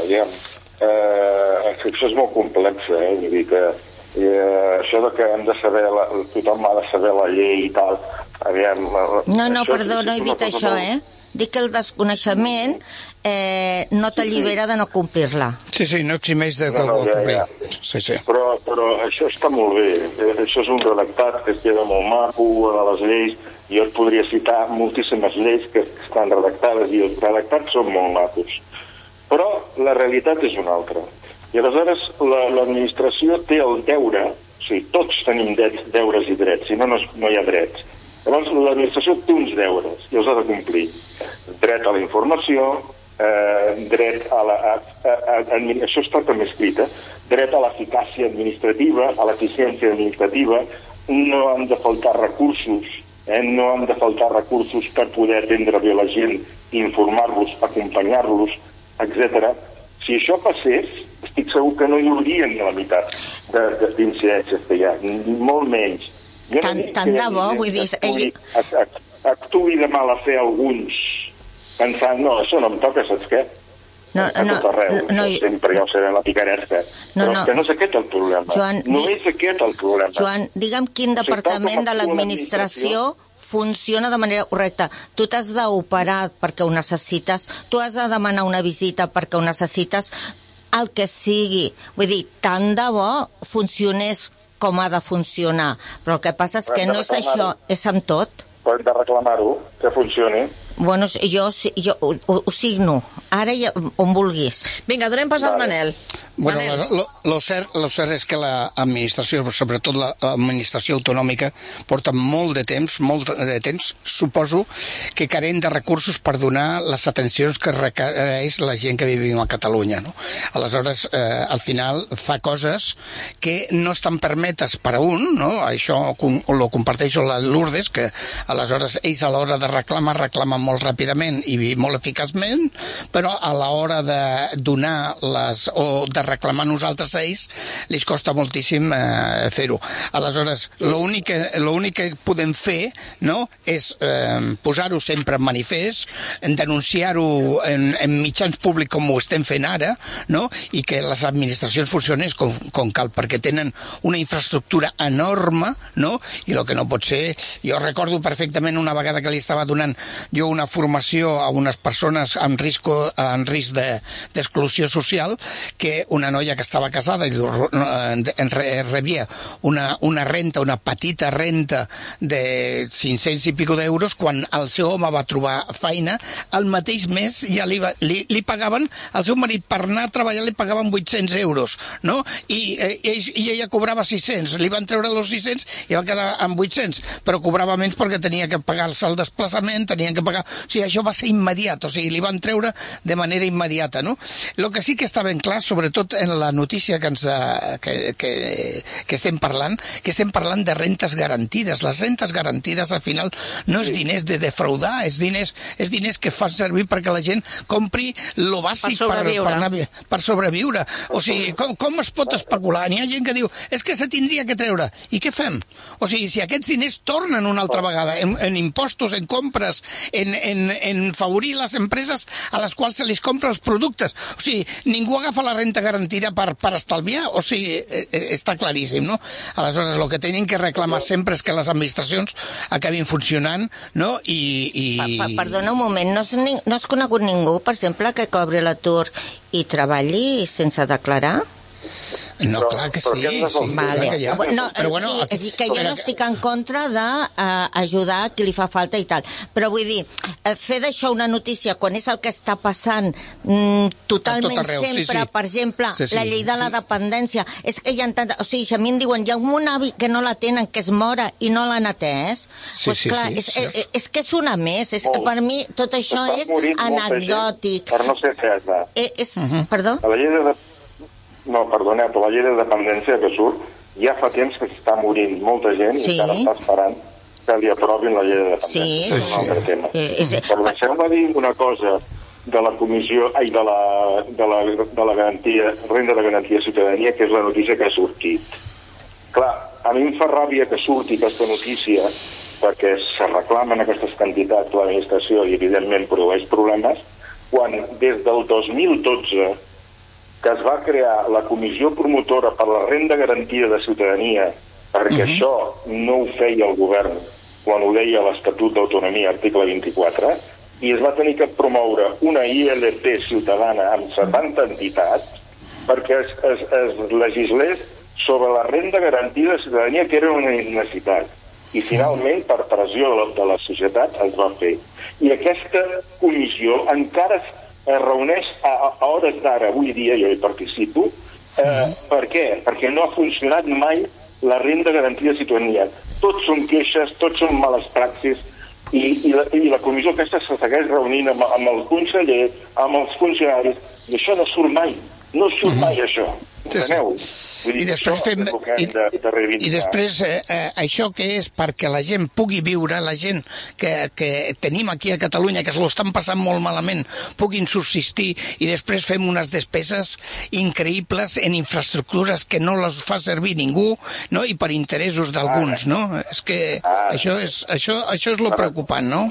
Això és molt complex, vull dir que això que hem de saber, tothom ha de saber la llei i tal, No, perdó, no he dit això, Dic que el desconeixement no t'allibera de no complir-la. Sí, no eximeix de complir. Sí. Però això està molt bé. Això és un redactat que es queda molt maco a les lleis. Jo et podria citar moltíssimes lleis que estan redactades i els redactats són molt macos. Però la realitat és una altra. I aleshores l'administració té el deure, o sigui, tots tenim deures i drets, si no, no hi ha drets. Llavors l'administració té uns deures i els ha de complir. Dret a la informació, dret a això està també escrit, dret a l'eficàcia administrativa, a l'eficiència administrativa, no han de faltar recursos, no han de faltar recursos per poder atendre bé la gent, informar-los, acompanyar-los, etc. Si això passés, estic segur que no hi hauria ni la meitat d'incidències que hi ha, molt menys. Tant de bo, vull dir... Actuï de mala fe alguns pensant, no, això no em toca, saps què? A tot arreu, sempre ja ho sabem, la picaresca. Però que no és aquest el problema. No és aquest el problema. Joan, digue'm quin departament de l'administració funciona de manera correcta. Tu t'has d'operar perquè ho necessites, tu has de demanar una visita perquè ho necessites, el que sigui. Vull dir, tant de bo funcionés com ha de funcionar. Però el que passa és que no és això, és amb tot. Però hem de reclamar-ho, que funcioni. Bueno, jo ho signo. Ara ja, on vulguis. Vinga, donem pas al Manel. Bueno, lo cert és que l'administració, sobretot l'administració autonòmica, porta molt de temps, suposo, que carent de recursos per donar les atencions que requereix la gent que vivim a Catalunya, no? Aleshores, al final, fa coses que no estan permetes per a un, no? Això ho comparteixo la Lourdes, que aleshores ells a l'hora de reclamar molt ràpidament i molt eficaçment, però a l'hora de donar o de reclamar nosaltres a ells, li costa moltíssim fer-ho. Aleshores, l'únic que podem fer, no?, és posar-ho sempre en manifest, denunciar-ho en mitjans públics com ho estem fent ara, no?, i que les administracions funcionin com cal, perquè tenen una infraestructura enorme, no?, i el que no pot ser... Jo recordo perfectament una vegada que li estava donant jo una formació a unes persones en risc d'exclusió social, que una noia que estava casada i rebia una renta, una petita renta de 500 i pico d'euros, quan el seu home va trobar feina, el mateix mes ja li pagaven, el seu marit per anar a treballar li pagaven 800 euros, no? I ella cobrava 600, li van treure els 600 i va quedar amb 800, però cobrava menys perquè tenia que pagar-se el desplaçament, tenien que pagar... O sigui, això va ser immediat, o sigui, li van treure de manera immediata, no? El que sí que està ben clar, sobretot en la notícia que estem parlant de rentes garantides. Les rentes garantides, al final, no és diners de defraudar, és diners que fan servir perquè la gent compri lo bàsic per sobreviure. O sigui, com es pot especular? N'hi ha gent que diu, és que se tindria que treure. I què fem? O sigui, si aquests diners tornen una altra vegada en impostos, en compres, en favorir les empreses a les quals se li compra els productes. O sigui, ningú agafa la renta garantida per estalviar, o sigui, està claríssim, no? Aleshores, el que tenen que reclamar sempre és que les administracions acabin funcionant, no? Perdona un moment, no has conegut ningú, per exemple, que cobri l'atur i treballi sense declarar? No, clar que sí. Vale. Que jo no estic en contra d'ajudar a qui li fa falta i tal, però vull dir, fer d'això una notícia quan és el que està passant totalment sempre, per exemple, la llei de la dependència, és que hi ha tant... O sigui, si a mi em diuen, hi ha un avi que no la tenen, que es mora i no l'han atès, doncs clar, és que és una més, és que per mi tot això és anecdòtic. Per no ser certa. Perdó? No, perdoneu, però la llei de dependència que surt, ja fa temps que s'està morint molta gent i encara està esperant que li aprovin la llei de dependència. És un altre tema. Però deixeu-me dir una cosa de la comissió, de la garantia, renda de garantia de ciutadania, que és la notícia que ha sortit. Clar, a mi em fa ràbia que surti aquesta notícia perquè se reclamen aquestes quantitats l'administració i evidentment produeix problemes, quan des del 2012 que es va crear la comissió promotora per la renda garantida de ciutadania, perquè això no ho feia el govern quan ho deia l'Estatut d'Autonomia, article 24, i es va tenir que promoure una ILP ciutadana amb 70 entitats perquè es legislés sobre la renda garantida de ciutadania, que era una necessitat. I finalment, per pressió de la societat, es va fer. I aquesta comissió encara es reuneix a hores d'ara, avui dia, jo hi participo. Per què? Perquè no ha funcionat mai la renda garantida de ciutadania. Tots són queixes, tots són males praxis, i la comissió aquesta se segueix reunint amb el conseller, amb els funcionaris, i això no surt mai. No surt mai, això. Enteneu? I després això que és perquè la gent pugui viure, la gent que tenim aquí a Catalunya, que se l'estan passant molt malament, puguin subsistir, i després fem unes despeses increïbles en infraestructures que no les fa servir ningú, no? I per interessos d'alguns, no? És que això és lo preocupant, no?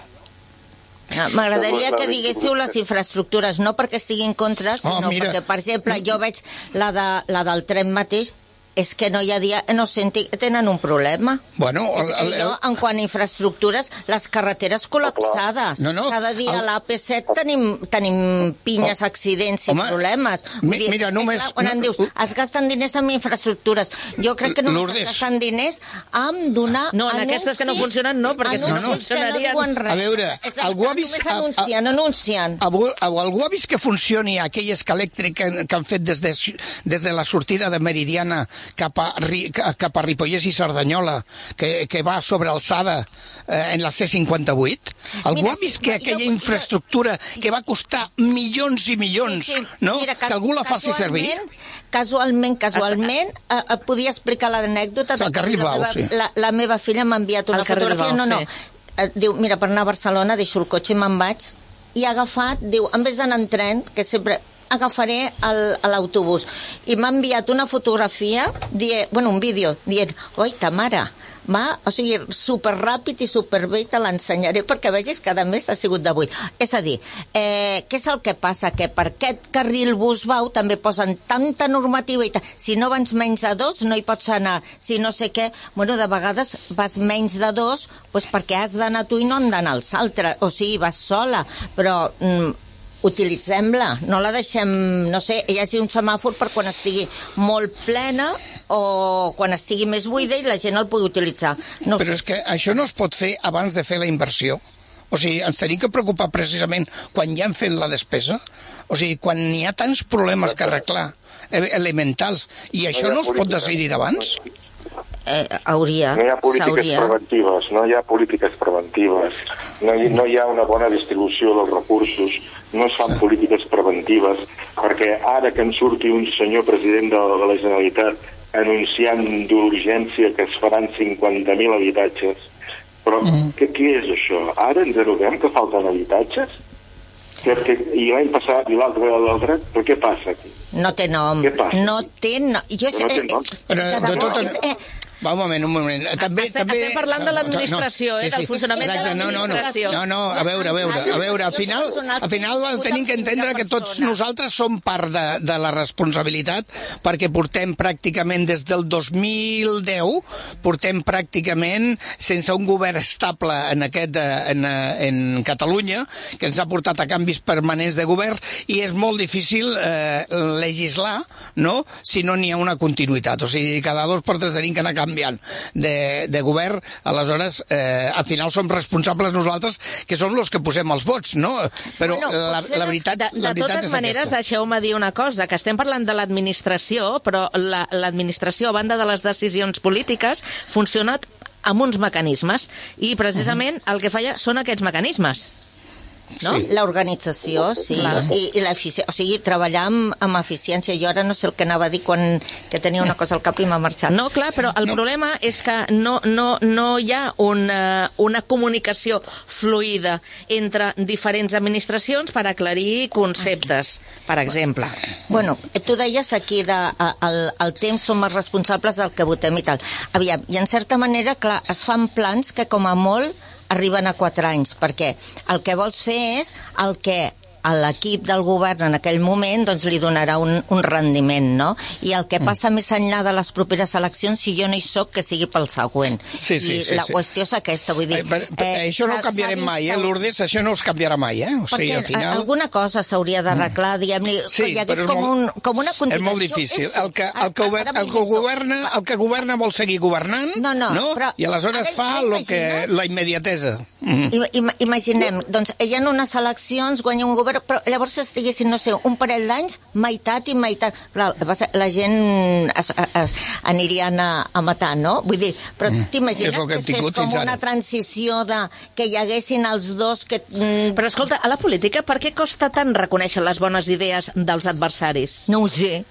M'agradaria que diguéssiu les infraestructures, no perquè estigui en contra, sinó perquè, per exemple, jo veig la del tren mateix, és que no hi ha dia, no senti, tenen un problema. Bueno, en quant a infraestructures, les carreteres col·lapsades. Cada dia a l'AP7 tenim pinyes, accidents i problemes. Mira, només... Quan em dius, es gasten diners en infraestructures, jo crec que només es gasten diners en donar anuncis. No, en aquestes que no funcionen no, perquè si no funcionarien... A veure, algú ha vist... Anuncien. Algú ha vist que funcioni aquell escalèctric que han fet des de la sortida de Meridiana cap a Ripollès i Cerdanyola, que va sobrealçada en la C58? Algú ha vist que aquella infraestructura que va costar milions i milions, no? Que algú la faci servir? Casualment, et podia explicar l'anècdota de que la meva filla m'ha enviat una fotografia. Diu, mira, per anar a Barcelona deixo el cotxe i me'n vaig, i ha agafat, diu, en vez d'anar en tren, que sempre agafaré l'autobús, i m'ha enviat una fotografia, un vídeo, dient, oi, ta mare, va, o sigui, superràpid i superbé, te l'ensenyaré perquè vegis que a més ha sigut d'avui. És a dir, què és el que passa? Que per aquest carril bus bau també posen tanta normativa i si no vens menys de 2 no hi pots anar, si no sé què, bueno, de vegades vas menys de 2 doncs perquè has d'anar tu i no han d'anar els altres, o sigui, vas sola, però utilitzem-la, no la deixem, no sé, hi hagi un semàfor per quan estigui molt plena o quan estigui més buida i la gent el pugui utilitzar. Però és que això no es pot fer abans de fer la inversió. O sigui, ens tenim que preocupar precisament quan ja hem fet la despesa. O sigui, quan n'hi ha tants problemes que arreglar, elementals, i això no es pot decidir d'abans? Hauria. No hi ha polítiques preventives, no hi ha polítiques preventives, no hi ha una bona distribució dels recursos, no es fan polítiques preventives, perquè ara que en surti un senyor president de la Generalitat anunciant d'urgència que es faran 50.000 habitatges, però què és això? Ara ens adonem que falten habitatges? I l'any passat i l'altre, però què passa aquí? No té nom. No té nom. Va, un moment. Estem parlant de l'administració, del funcionament de l'administració. No, a veure, al final tenim que entendre que tots nosaltres som part de la responsabilitat, perquè portem pràcticament des del 2010, portem pràcticament sense un govern estable en Catalunya, que ens ha portat a canvis permanents de govern, i és molt difícil legislar, no?, si no n'hi ha una continuïtat. O sigui, cada 2 per 3 tenim que anar canviant de govern, aleshores al final som responsables nosaltres, que som els que posem els vots, no? Però la veritat és aquesta. De totes maneres, deixeu-me dir una cosa, que estem parlant de l'administració, però l'administració, a banda de les decisions polítiques, funciona amb uns mecanismes, i precisament el que falla són aquests mecanismes. No? Sí. L'organització, sí, i l'eficiència, o sigui, treballar amb eficiència. Jo ara no sé el que anava a dir quan que tenia una cosa al cap i m'ha marxat. No, clar, però el problema és que no hi ha una comunicació fluida entre diferents administracions per aclarir conceptes, per exemple. Bueno, tu deies aquí el temps som els responsables del que votem i tal. Aviam, i en certa manera, clar, es fan plans que com a molt arriben a 4 anys, perquè el que vols fer és el que a l'equip del govern en aquell moment doncs li donarà un rendiment, no? I el que passa més enllà de les properes eleccions, si jo no hi soc, que sigui pel següent. I la qüestió és aquesta, vull dir... Això no ho canviarem mai, Lourdes, això no es canviarà mai, O sigui, al final... alguna cosa s'hauria d'arreglar, diguem-ne, que hi hagués com una continuïtat. És molt difícil. El que governa vol seguir governant, no? I aleshores fa la immediatesa. Imaginem, doncs hi ha unes eleccions, guanya un govern, però llavors estiguessin, no sé, un parell d'anys, meitat i meitat. Clar, la gent aniria a matar, no? Vull dir, però t'imagines que es fes com una transició que hi haguessin els dos que... Però escolta, a la política per què costa tant reconèixer les bones idees dels adversaris? No ho sé.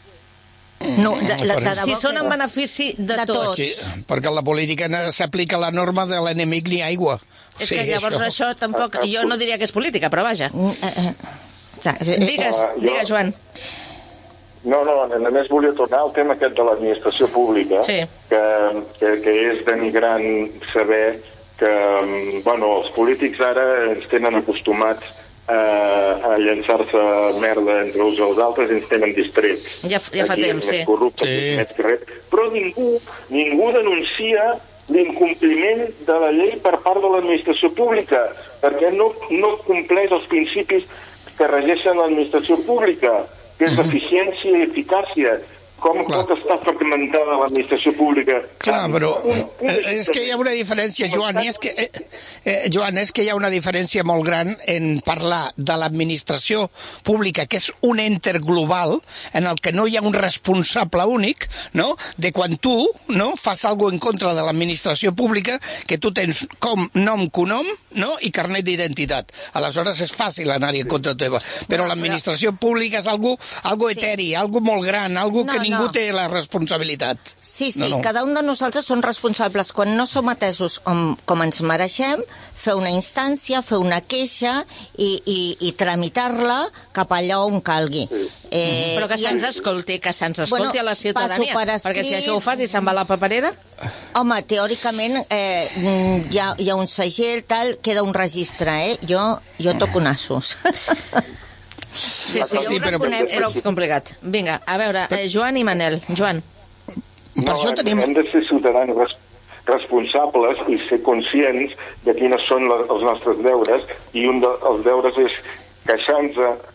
Si són en benefici de tots. Perquè la política s'aplica la norma de l'enemic ni aigua. És que llavors això tampoc... Jo no diria que és política, però vaja. Digues, Joan. No, només volia tornar al tema aquest de l'administració pública, que és denigrant saber que els polítics ara ens tenen acostumats a llançar-se merda entre uns i els altres i ens tenen distrets. Ja fa temps, sí. Però ningú denuncia l'incompliment de la llei per part de l'administració pública, perquè no compleix els principis que regeixen l'administració pública, que és eficiència i eficàcia. Com pot estar fragmentada l'administració pública? Clar, però és que hi ha una diferència, Joan, és que hi ha una diferència molt gran en parlar de l'administració pública, que és un enter global, en el que no hi ha un responsable únic, no?, de quan tu fas alguna cosa en contra de l'administració pública, que tu tens nom, cognom, no?, i carnet d'identitat. Aleshores és fàcil anar-hi en contra teva. Però l'administració pública és algo eteri, algo molt gran, algo que ningú té la responsabilitat. Sí, cada un de nosaltres som responsables. Quan no som atesos com ens mereixem, fer una instància, fer una queixa i tramitar-la cap allà on calgui. Però que se'ns escolti, a la ciutadania, perquè si això ho fas i se'n va a la paperera... Home, teòricament hi ha un segell, queda un registre, Jo toco nassos. Sí, però és complicat. Vinga, a veure, Joan i Manel. Joan. Hem de ser ciutadans responsables i ser conscients de quines són els nostres deures, i un dels deures és queixar-nos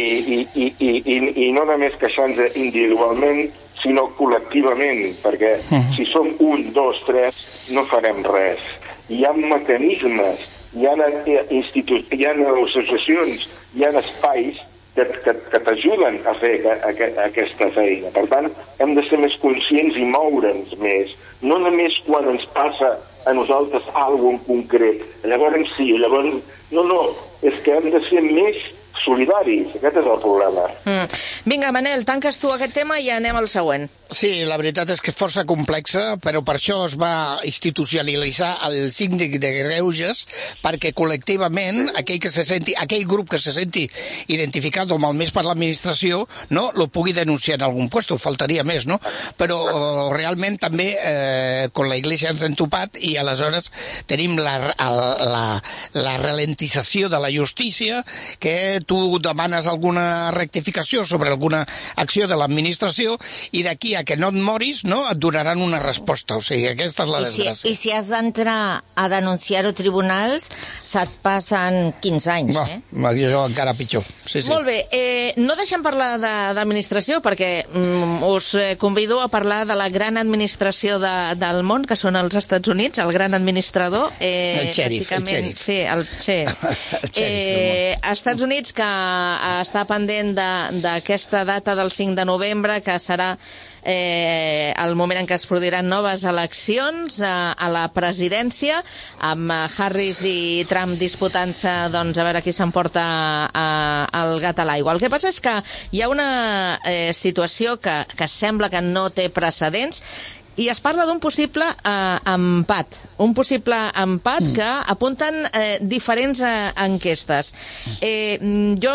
i no només queixar-nos individualment, sinó col·lectivament, perquè si som 1, 2, 3 no farem res. Hi ha mecanismes, hi ha associacions, hi ha espais que t'ajuden a fer aquesta feina. Per tant, hem de ser més conscients i moure'ns més, no només quan ens passa a nosaltres alguna cosa en concret. Llavors sí, no, és que hem de ser més solidaris, aquest és el problema. Vinga, Manel, tanques tu aquest tema i anem al següent. Sí, la veritat és que és força complexa, però per això es va institucionalitzar el síndic de greuges, perquè col·lectivament aquell grup que se senti identificat o malmès per l'administració, no, lo pugui denunciar en algun lloc, faltaria més, no? Però realment també con la Iglesia ens hem topat i aleshores tenim la ralentització de la justícia, que tu demanes alguna rectificació sobre alguna acció de l'administració i d'aquí a que no et moris, no, et donaran una resposta. O sigui, aquesta és la desgràcia. I si has d'entrar a denunciar-ho a tribunals, se't passen 15 anys, Jo encara pitjor. Sí. Molt bé, no deixem parlar d'administració perquè us convido a parlar de la gran administració del món, que són els Estats Units, el gran administrador. El xèrif. Sí, el xèrif. Estats Units, que està pendent d'aquesta data del 5 de novembre, que serà el moment en què es produiran noves eleccions a la presidència, amb Harris i Trump disputant-se a veure qui s'emporta el gat a l'aigua. El que passa és que hi ha una situació que sembla que no té precedents i es parla d'un possible empat. Un possible empat que apunten diferents enquestes. Jo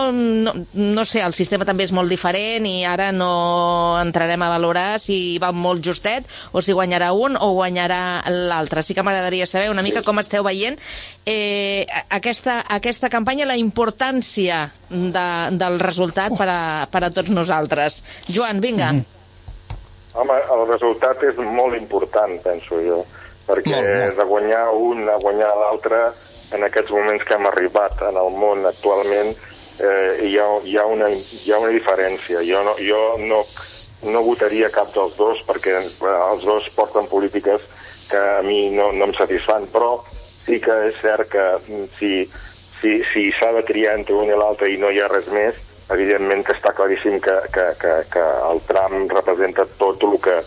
no sé, el sistema també és molt diferent i ara no entrarem a valorar si va molt justet o si guanyarà un o guanyarà l'altre. Sí que m'agradaria saber una mica com esteu veient aquesta campanya, la importància del resultat per a tots nosaltres. Joan, vinga. Home, el resultat és molt important, penso jo, perquè de guanyar un a guanyar l'altre, en aquests moments que hem arribat en el món actualment, hi ha una diferència. Jo no votaria cap dels dos, perquè els dos porten polítiques que a mi no em satisfan, però sí que és cert que si s'ha de triar entre un i l'altre i no hi ha res més, evidentment que està claríssim que el Trump representa tot el que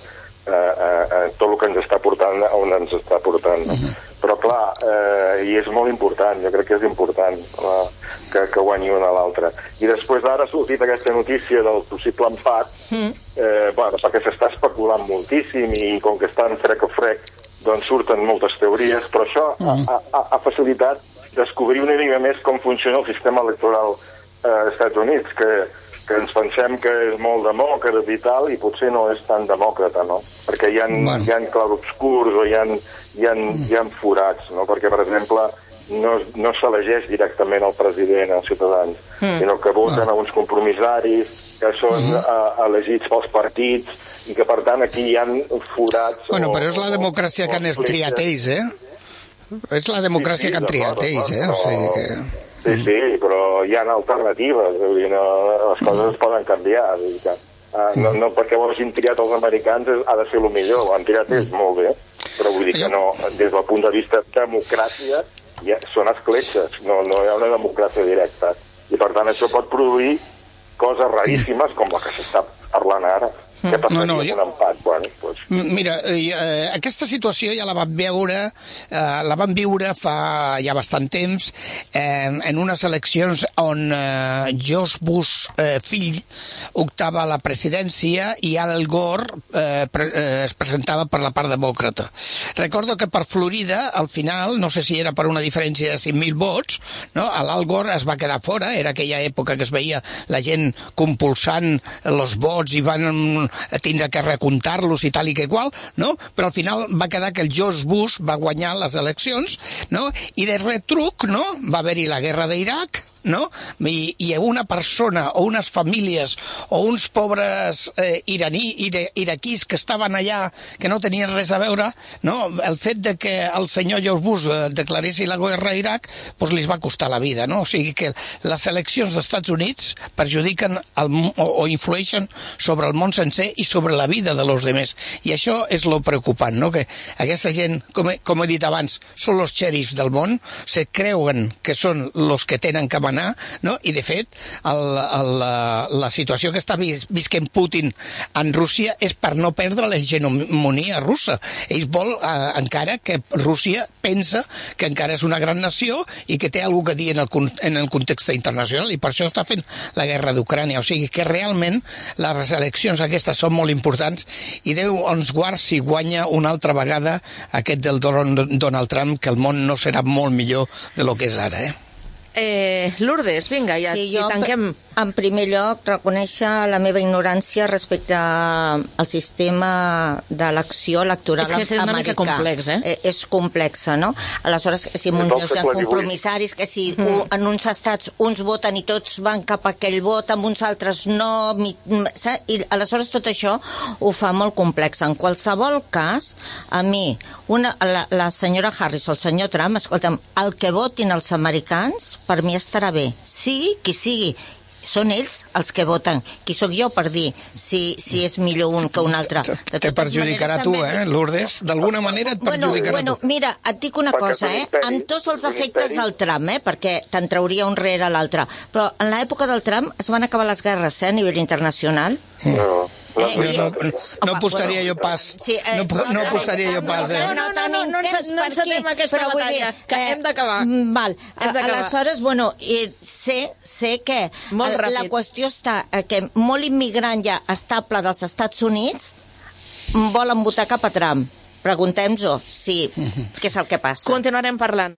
ens està portant on ens està portant. Però clar, i és molt important, jo crec que és important que guanyi un a l'altre. I després d'ara ha sortit aquesta notícia del possible empat, perquè s'està especulant moltíssim i com que estan frec a frec, doncs surten moltes teories, però això ha facilitat descobrir una mica més com funciona el sistema electoral als Estats Units, que ens pensem que és molt demòcrata i tal, i potser no és tan demòcrata, no? Perquè hi ha clarobscurs o hi ha forats, no? Perquè, per exemple, no s'elegeix directament el president als ciutadans, sinó que voten a uns compromissaris que són elegits pels partits i que, per tant, aquí hi ha forats... Bueno, però és la democràcia que han triat ells, És la democràcia que han triat ells, O sigui que... Sí, però hi ha alternatives, les coses es poden canviar. No perquè ho hagin triat els americans ha de ser el millor, ho han triat ells molt bé, però vull dir que no, des del punt de vista democràcia, són escletxes, no hi ha una democràcia directa. I per tant això pot produir coses raríssimes com la que s'està parlant ara. Què passaria un empat? Mira, aquesta situació ja la vam viure fa ja bastant temps en unes eleccions on George Bush fill optava a la presidència i Al Gore es presentava per la part demòcrata. Recordo que per Florida, al final, no sé si era per una diferència de 5.000 vots, l'Al Gore es va quedar fora, era aquella època que es veia la gent compulsant els vots i van tindre que recomptar-los i tal i que qual, però al final va quedar que el George Bush va guanyar les eleccions, i de retruc, va haver-hi la guerra d'Iraq, i una persona o unes famílies o uns pobres iraquís que estaven allà, que no tenien res a veure, el fet de que el senyor George Bush declaressi la guerra a Iraq, doncs li va costar la vida, O sigui que les eleccions dels Estats Units perjudiquen o influeixen sobre el món sencer i sobre la vida de los demés. I això és lo preocupant, que aquesta gent, com he dit abans, són los xèrifs del món, se creuen que són los que tenen que manar, i de fet la situació que està visquent Putin en Rússia és per no perdre l'hegemonia russa. Ell vol encara que Rússia pensa que encara és una gran nació i que té alguna cosa a dir en el context internacional, i per això està fent la guerra d'Ucrània. O sigui que realment les eleccions aquestes són molt importants i Déu ens guard si guanya una altra vegada aquest del Donald Trump, que el món no serà molt millor de lo que és ara, Lourdes, vinga, ja tanquem. En primer lloc, reconèixer la meva ignorància respecte al sistema d'elecció electoral americà. És que és una mica complex, És complexa, no? Aleshores, si en uns llocs hi ha compromissaris, que si en uns estats uns voten i tots van cap a aquell vot, en uns altres no, i aleshores tot això ho fa molt complex. En qualsevol cas, a mi, la senyora Harris o el senyor Trump, escolta'm, el que votin els americans, per mi estarà bé. Sigui qui sigui. Són ells els que voten. Qui sóc jo per dir si és millor un que un altre? Te perjudicarà tu, Lourdes? D'alguna manera et perjudicarà tu. Mira, et dic una cosa, amb tots els efectes del Trump, perquè te'n trauria un rere l'altre, però en l'època del Trump es van acabar les guerres, a nivell internacional. No apostaria jo pas. No apostaria jo pas. No encetem aquesta batalla, que hem d'acabar. Aleshores, sé que la qüestió està que molt immigrant ja estable dels Estats Units volen votar cap a Trump. Preguntem-nos què és el que passa. Continuarem parlant.